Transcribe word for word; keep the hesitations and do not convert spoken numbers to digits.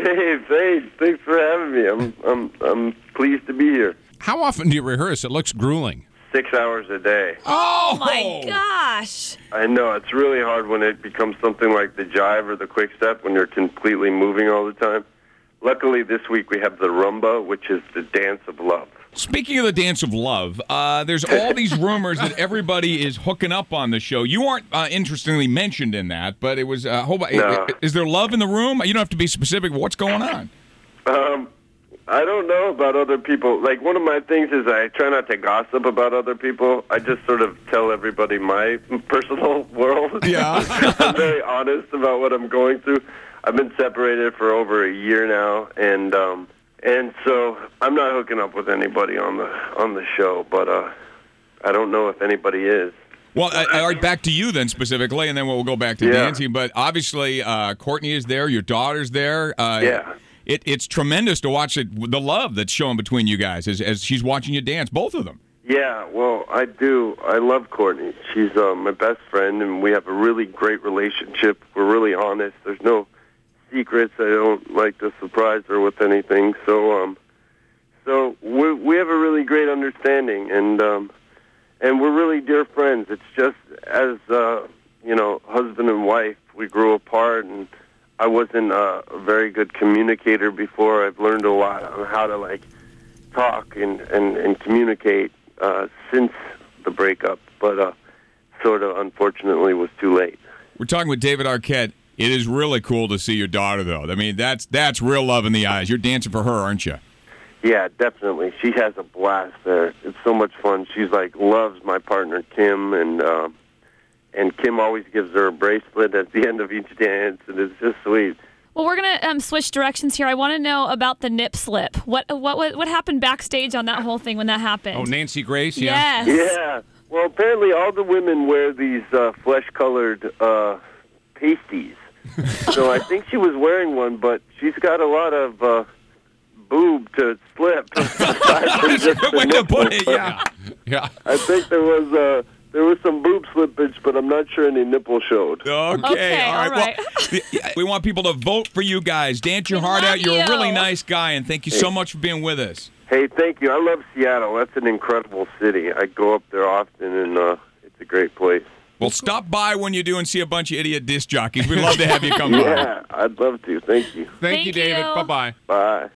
Dave, hey, thanks for having me. I'm, I'm, I'm pleased to be here. How often do you rehearse? It looks grueling. Six hours a day. Oh, my gosh. I know, it's really hard when it becomes something like the jive or the quick step when you're completely moving all the time. Luckily, this week we have the rumba, which is the dance of love. Speaking of the dance of love, uh, there's all these rumors that everybody is hooking up on the show. You aren't uh, interestingly mentioned in that, but it was. Uh, hold on. No. Is there love in the room? You don't have to be specific. What's going on? Um, I don't know about other people. Like, one of my things is I try not to gossip about other people. I just sort of tell everybody my personal world. Yeah. I'm very honest about what I'm going through. I've been separated for over a year now, and um, and so I'm not hooking up with anybody on the on the show, but uh, I don't know if anybody is. Well, uh, all right, back to you then specifically, and then we'll go back to Yeah. Nancy. But obviously, uh, Courtney is there. Your daughter's there. Uh, Yeah. It, it's tremendous to watch it, the love that's showing between you guys as, as she's watching you dance, both of them. Yeah, well, I do. I love Courtney. She's uh, my best friend, and we have a really great relationship. We're really honest. There's no secrets. I don't like to surprise her with anything. So, um, so we we have a really great understanding, and um, and we're really dear friends. It's just as uh, you know, husband and wife, we grew apart, and I wasn't uh, a very good communicator before. I've learned a lot on how to like talk and and, and communicate uh, since the breakup, but uh, sort of unfortunately was too late. We're talking with David Arquette. It is really cool to see your daughter, though. I mean, that's that's real love in the eyes. You're dancing for her, aren't you? Yeah, definitely. She has a blast there. It's so much fun. She's like loves my partner Kim, and uh, and Kim always gives her a bracelet at the end of each dance, and it's just sweet. Well, we're gonna um, switch directions here. I want to know about the nip slip. What what what what happened backstage on that whole thing when that happened? Oh, Nancy Grace, yeah. Yes. Yeah. Well, apparently all the women wear these uh, flesh-colored uh, pasties. So I think she was wearing one, but she's got a lot of uh, boob to slip. That's a good way to put it, yeah. Yeah. I think there was uh, there was some boob slippage, but I'm not sure any nipple showed. Okay, Okay, all right. all right. Well, we want people to vote for you guys. Dance your We heart love out. You're a you. really nice guy, and thank you so much for being with us. Hey, thank you. I love Seattle. That's an incredible city. I go up there often, and uh, it's a great place. Well, stop by when you do and see a bunch of idiot disc jockeys. We'd love to have you come by. Yeah, I'd love to. Thank you. Thank, Thank you, David. you. Bye-bye. Bye.